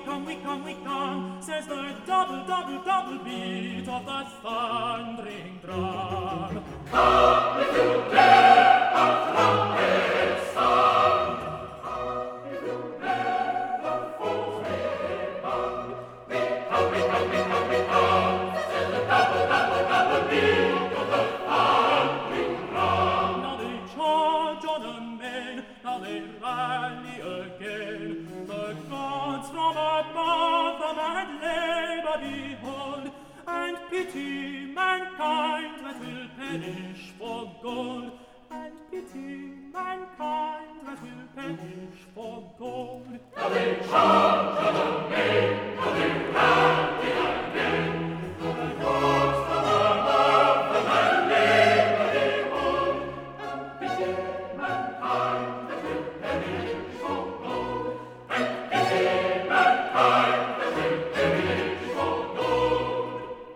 we come, says the double, double, double beat of the thundering drum. Come if you dare, a trumpet sound. Come if you dare, the foes may bound. We come, says the double, double, double beat of the thundering drum. Now they charge on the men, now they rally again. The gods from above the mad labor behold, and pity mankind that will perish for gold, and pity mankind that will perish for gold. Now they charge on the main, now they rally again. The gods from above the mad labor behold, and pity mankind that will perish for gold, and pity mankind that will perish for gold.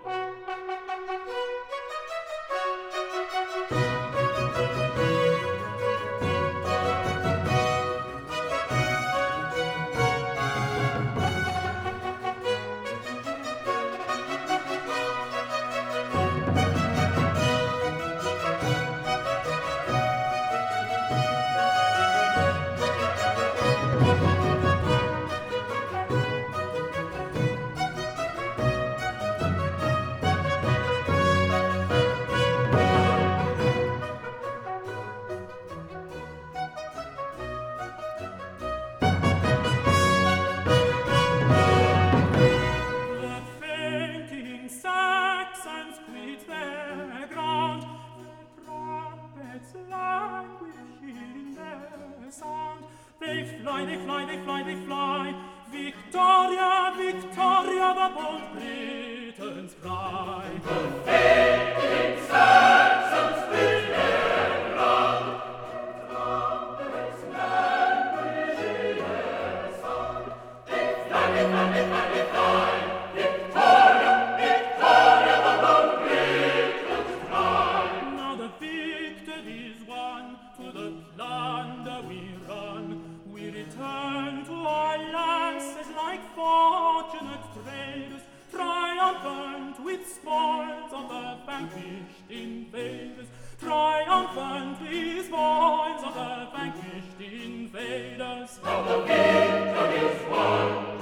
The fainting Saxons quit their ground, the trumpets languish in their sound. They fly, they fly, they fly, they fly. Victoria, Victoria, the bold Britons cry. The fainting Saxons quit their ground, the trumpets languish in their sound. They fly, they fly, they fly, they fly. Victoria, Victoria, the bold Britons cry. Now the victory's won, to the plunder we run. We return to our lances like fortunate traders, triumphant with spoils of the vanquished invaders, triumphant with spoils of the vanquished invaders. Now the victory's won.